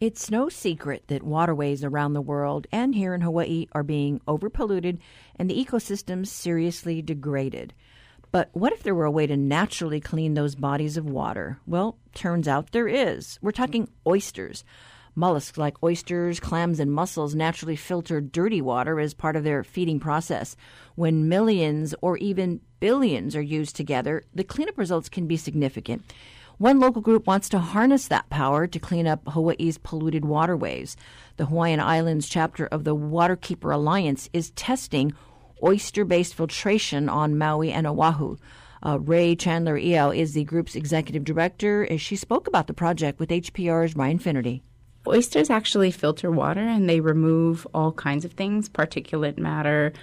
It's no secret that waterways around the world and here in Hawaii are being overpolluted and the ecosystems seriously degraded. But what if there were a way to naturally clean those bodies of water? Well, turns out there is. We're talking oysters. Mollusks like oysters, clams, and mussels naturally filter dirty water as part of their feeding process. When millions or even billions are used together, the cleanup results can be significant. One local group wants to harness that power to clean up Hawaii's polluted waterways. The Hawaiian Islands chapter of the Waterkeeper Alliance is testing oyster-based filtration on Maui and Oahu. Ray Chandler-Eow is the group's executive director as she spoke about the project with HPR's Ryan Finnerty. Oysters actually filter water, and they remove all kinds of things, particulate matter,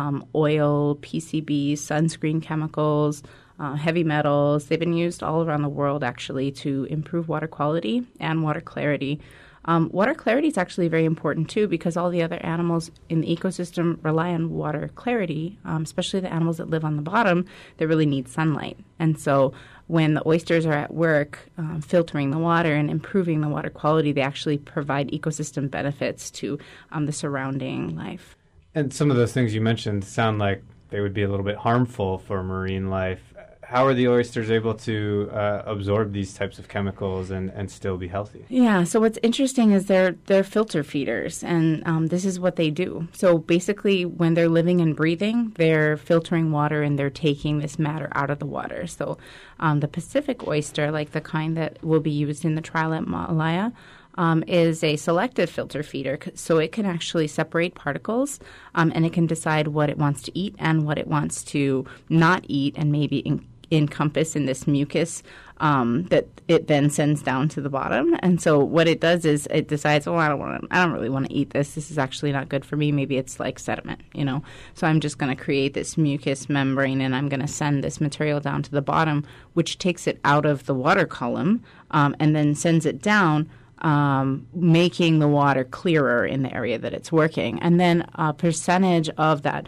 oil, PCBs, sunscreen chemicals, heavy metals. They've been used all around the world, actually, to improve water quality and water clarity. Water clarity is actually very important, too, because all the other animals in the ecosystem rely on water clarity, especially the animals that live on the bottom that really need sunlight. And so when the oysters are at work filtering the water and improving the water quality, they actually provide ecosystem benefits to the surrounding life. And some of those things you mentioned sound like they would be a little bit harmful for marine life. How are the oysters able to absorb these types of chemicals and still be healthy? Yeah, so what's interesting is they're filter feeders, and this is what they do. So basically, when they're living and breathing, they're filtering water and they're taking this matter out of the water. So the Pacific oyster, like the kind that will be used in the trial at Malaya, is a selective filter feeder, so it can actually separate particles and it can decide what it wants to eat and what it wants to not eat and maybe encompass in this mucus that it then sends down to the bottom. And so what it does is it decides, I don't really want to eat this. This is actually not good for me. Maybe it's like sediment, So I'm just going to create this mucus membrane and I'm going to send this material down to the bottom, which takes it out of the water column and then sends it down, making the water clearer in the area that it's working. And then a percentage of that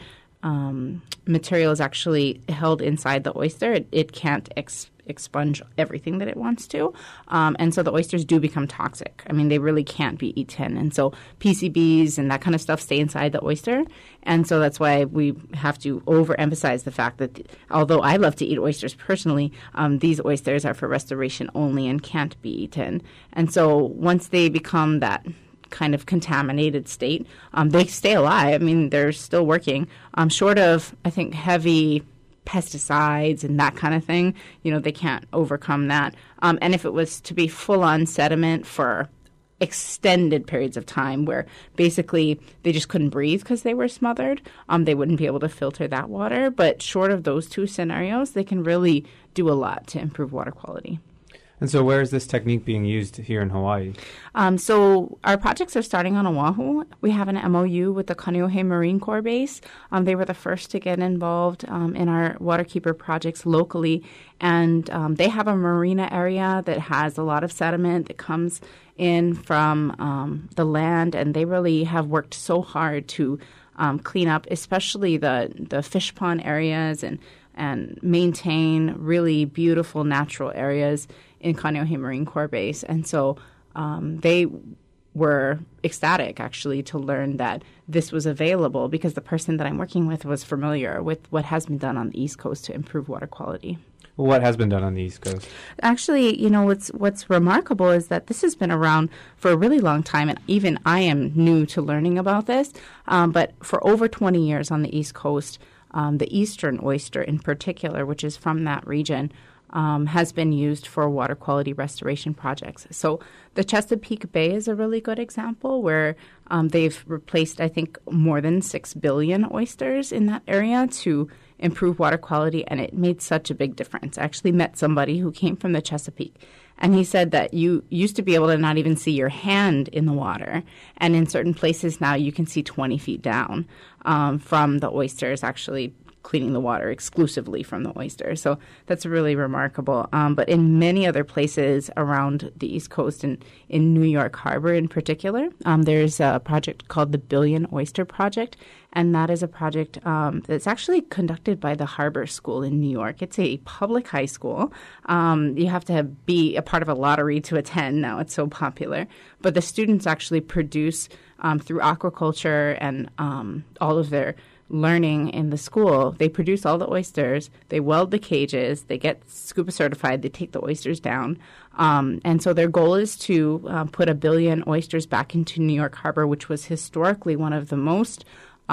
material is actually held inside the oyster. It can't expunge everything that it wants to. And so the oysters do become toxic. I mean, they really can't be eaten. And so PCBs and that kind of stuff stay inside the oyster. And so that's why we have to overemphasize the fact that although I love to eat oysters personally, these oysters are for restoration only and can't be eaten. And so once they become that kind of contaminated state, they stay alive. I mean, they're still working. Short of, I think, heavy pesticides and that kind of thing, they can't overcome that. And if it was to be full-on sediment for extended periods of time where basically they just couldn't breathe because they were smothered, they wouldn't be able to filter that water. But short of those two scenarios, they can really do a lot to improve water quality. And so where is this technique being used here in Hawaii? So our projects are starting on Oahu. We have an MOU with the Kaneohe Marine Corps base. They were the first to get involved in our Waterkeeper projects locally. And they have a marina area that has a lot of sediment that comes in from the land. And they really have worked so hard to clean up, especially the fish pond areas and maintain really beautiful natural areas in Kaneohe Marine Corps Base. And so they were ecstatic, actually, to learn that this was available because the person that I'm working with was familiar with what has been done on the East Coast to improve water quality. What has been done on the East Coast? Actually, what's remarkable is that this has been around for a really long time, and even I am new to learning about this. But for over 20 years on the East Coast, the eastern oyster in particular, which is from that region, has been used for water quality restoration projects. So the Chesapeake Bay is a really good example where they've replaced, I think, more than 6 billion oysters in that area to improve water quality, and it made such a big difference. I actually met somebody who came from the Chesapeake, and he said that you used to be able to not even see your hand in the water, and in certain places now you can see 20 feet down from the oysters actually cleaning the water exclusively from the oyster. So that's really remarkable. But in many other places around the East Coast and in New York Harbor in particular, there's a project called the Billion Oyster Project. And that is a project that's actually conducted by the Harbor School in New York. It's a public high school. You have to be a part of a lottery to attend. Now it's so popular. But the students actually produce through aquaculture and all of their learning in the school, they produce all the oysters, they weld the cages, they get scuba certified, they take the oysters down. And so their goal is to put 1 billion oysters back into New York Harbor, which was historically one of the most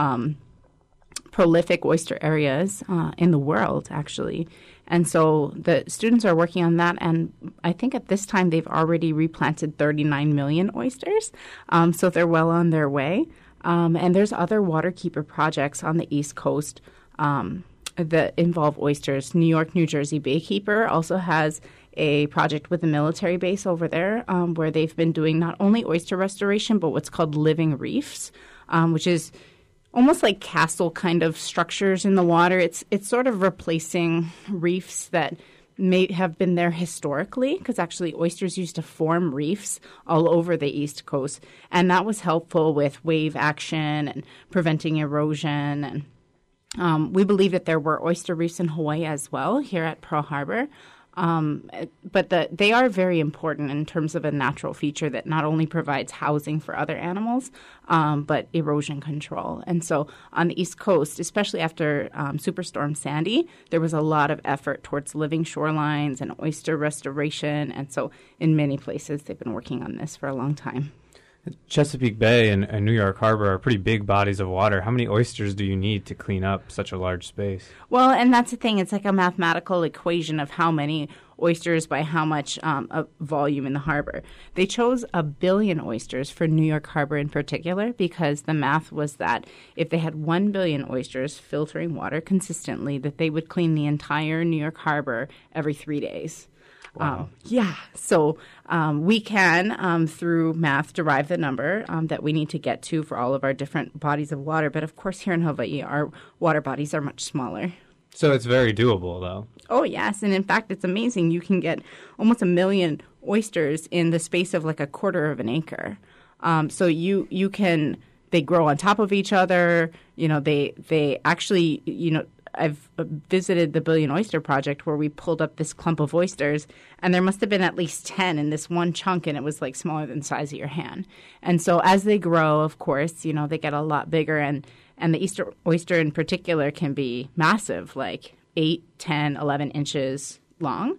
prolific oyster areas in the world, actually. And so the students are working on that, and I think at this time they've already replanted 39 million oysters, so they're well on their way. And there's other waterkeeper projects on the East Coast that involve oysters. New York, New Jersey Baykeeper also has a project with a military base over there where they've been doing not only oyster restoration, but what's called living reefs, which is almost like castle kind of structures in the water. It's sort of replacing reefs that may have been there historically, because actually oysters used to form reefs all over the East Coast, and that was helpful with wave action and preventing erosion. And we believe that there were oyster reefs in Hawaii as well here at Pearl Harbor. But they are very important in terms of a natural feature that not only provides housing for other animals, but erosion control. And so on the East Coast, especially after Superstorm Sandy, there was a lot of effort towards living shorelines and oyster restoration. And so in many places, they've been working on this for a long time. Chesapeake Bay and New York Harbor are pretty big bodies of water. How many oysters do you need to clean up such a large space? Well, and that's the thing. It's like a mathematical equation of how many oysters by how much volume in the harbor. They chose 1 billion oysters for New York Harbor in particular because the math was that if they had 1 billion oysters filtering water consistently, that they would clean the entire New York Harbor every 3 days. Wow. So we can, through math, derive the number that we need to get to for all of our different bodies of water. But of course, here in Hawaii, our water bodies are much smaller. So it's very doable, though. Oh, yes. And in fact, it's amazing. You can get almost 1 million oysters in the space of like a quarter of an acre. So you can, they grow on top of each other. You know, they actually, you know, I've visited the Billion Oyster Project where we pulled up this clump of oysters, and there must have been at least 10 in this one chunk, and it was like smaller than the size of your hand. And so as they grow, of course, you know, they get a lot bigger, and the Easter oyster in particular can be massive, like 8, 10, 11 inches long.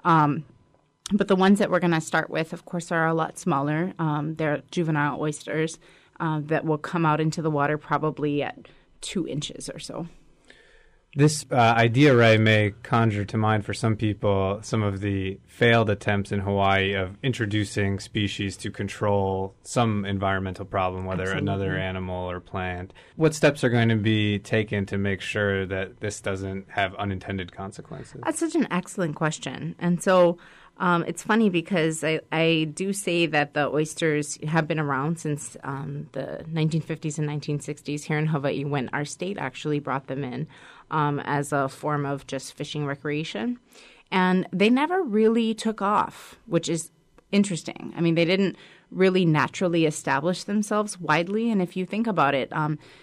But the ones that we're going to start with, of course, are a lot smaller. They're juvenile oysters that will come out into the water probably at 2 inches or so. This idea, Ray, may conjure to mind for some people some of the failed attempts in Hawaii of introducing species to control some environmental problem, whether another animal or plant. What steps are going to be taken to make sure that this doesn't have unintended consequences? That's such an excellent question. And so it's funny because I do say that the oysters have been around since the 1950s and 1960s here in Hawaii when our state actually brought them in as a form of just fishing recreation. And they never really took off, which is interesting. I mean, they didn't really naturally establish themselves widely. And if you think about it,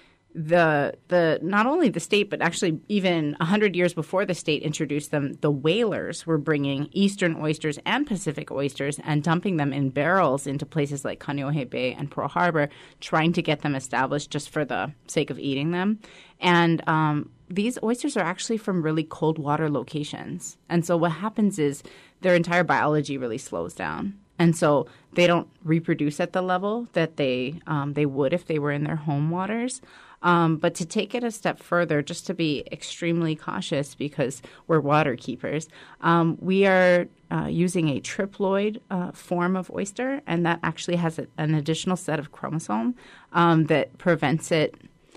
the not only the state, but actually even 100 years before the state introduced them, the whalers were bringing eastern oysters and Pacific oysters and dumping them in barrels into places like Kaneohe Bay and Pearl Harbor, trying to get them established just for the sake of eating them. And these oysters are actually from really cold water locations. And so what happens is their entire biology really slows down. And so they don't reproduce at the level that they would if they were in their home waters. But to take it a step further, just to be extremely cautious because we're water keepers, we are using a triploid form of oyster, and that actually has an additional set of chromosome that prevents it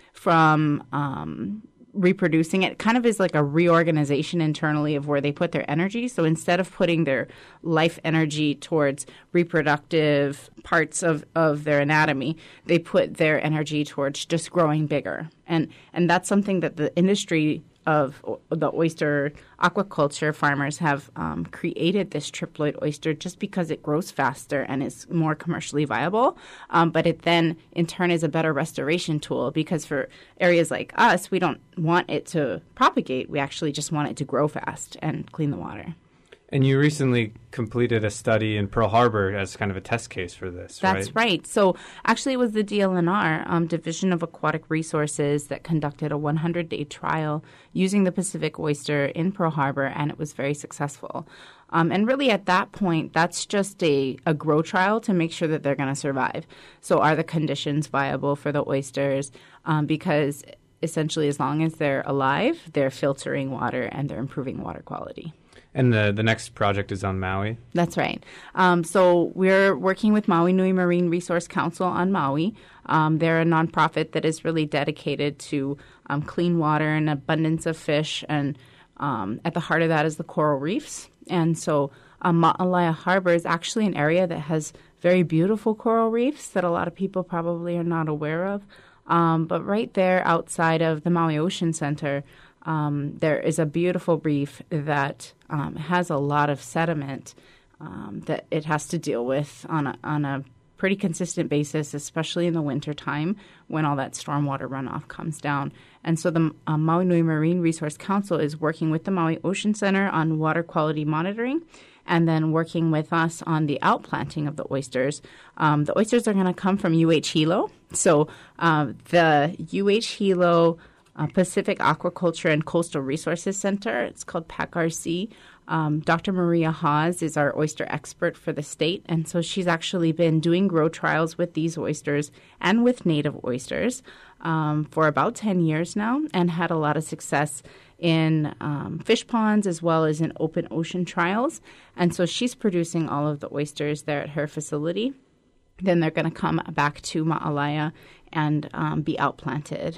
from reproducing. It kind of is like a reorganization internally of where they put their energy. So instead of putting their life energy towards reproductive parts of their anatomy, they put their energy towards just growing bigger. And that's something that the industry of the oyster aquaculture farmers have created this triploid oyster just because it grows faster and is more commercially viable. But it then, in turn, is a better restoration tool because for areas like us, we don't want it to propagate. We actually just want it to grow fast and clean the water. And you recently completed a study in Pearl Harbor as kind of a test case for this, right? That's right. So actually it was the DLNR, Division of Aquatic Resources, that conducted a 100-day trial using the Pacific oyster in Pearl Harbor, and it was very successful. And really at that point, that's just a grow trial to make sure that they're going to survive. So are the conditions viable for the oysters? Because essentially as long as they're alive, they're filtering water and they're improving water quality. And the next project is on Maui? That's right. So we're working with Maui Nui Marine Resource Council on Maui. They're a nonprofit that is really dedicated to clean water and abundance of fish. And at the heart of that is the coral reefs. And so Ma'alaia Harbor is actually an area that has very beautiful coral reefs that a lot of people probably are not aware of. But right there outside of the Maui Ocean Center, there is a beautiful reef that has a lot of sediment that it has to deal with on a pretty consistent basis, especially in the wintertime when all that stormwater runoff comes down. And so the Maui Nui Marine Resource Council is working with the Maui Ocean Center on water quality monitoring and then working with us on the outplanting of the oysters. The oysters are going to come from UH Hilo. So the UH Hilo Pacific Aquaculture and Coastal Resources Center. It's called PACRC. Dr. Maria Haas is our oyster expert for the state, and so she's actually been doing grow trials with these oysters and with native oysters for about 10 years now and had a lot of success in fish ponds as well as in open ocean trials. And so she's producing all of the oysters there at her facility. Then they're going to come back to Ma'alaia and be outplanted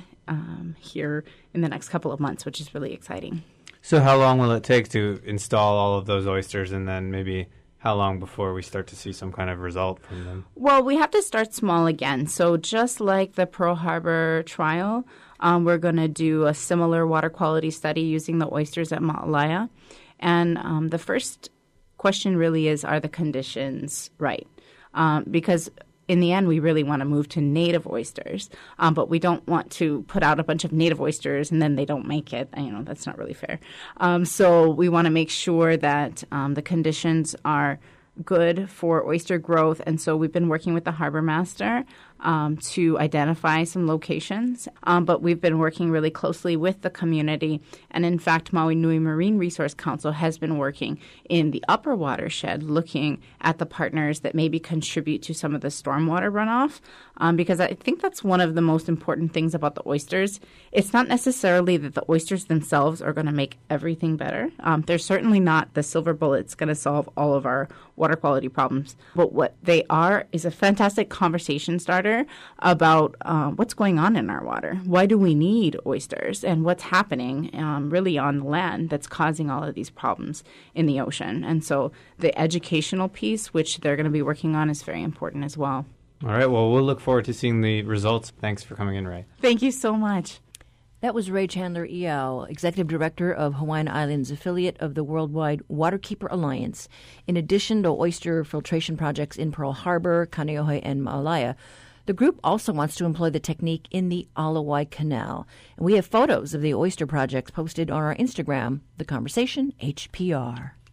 here in the next couple of months, which is really exciting. So how long will it take to install all of those oysters, and then maybe how long before we start to see some kind of result from them? Well, we have to start small again. So just like the Pearl Harbor trial, we're going to do a similar water quality study using the oysters at Ma'alaia. And the first question really is, are the conditions right? Because in the end, we really want to move to native oysters, but we don't want to put out a bunch of native oysters and then they don't make it. That's not really fair. So we want to make sure that the conditions are good for oyster growth. And so we've been working with the harbor master to identify some locations, but we've been working really closely with the community. And in fact, Maui Nui Marine Resource Council has been working in the upper watershed looking at the partners that maybe contribute to some of the stormwater runoff, because I think that's one of the most important things about the oysters. It's not necessarily that the oysters themselves are going to make everything better. They're certainly not the silver bullet's going to solve all of our water quality problems. But what they are is a fantastic conversation starter about what's going on in our water. Why do we need oysters? And what's happening really on the land that's causing all of these problems in the ocean? And so the educational piece, which they're going to be working on, is very important as well. All right. Well, we'll look forward to seeing the results. Thanks for coming in, Ray. Thank you so much. That was Ray Chandler Iao, Executive Director of Hawaiian Islands affiliate of the Worldwide Waterkeeper Alliance. In addition to oyster filtration projects in Pearl Harbor, Kaneohe, and Ma'alaia, the group also wants to employ the technique in the Alawai Canal. And we have photos of the oyster projects posted on our Instagram, The Conversation HPR.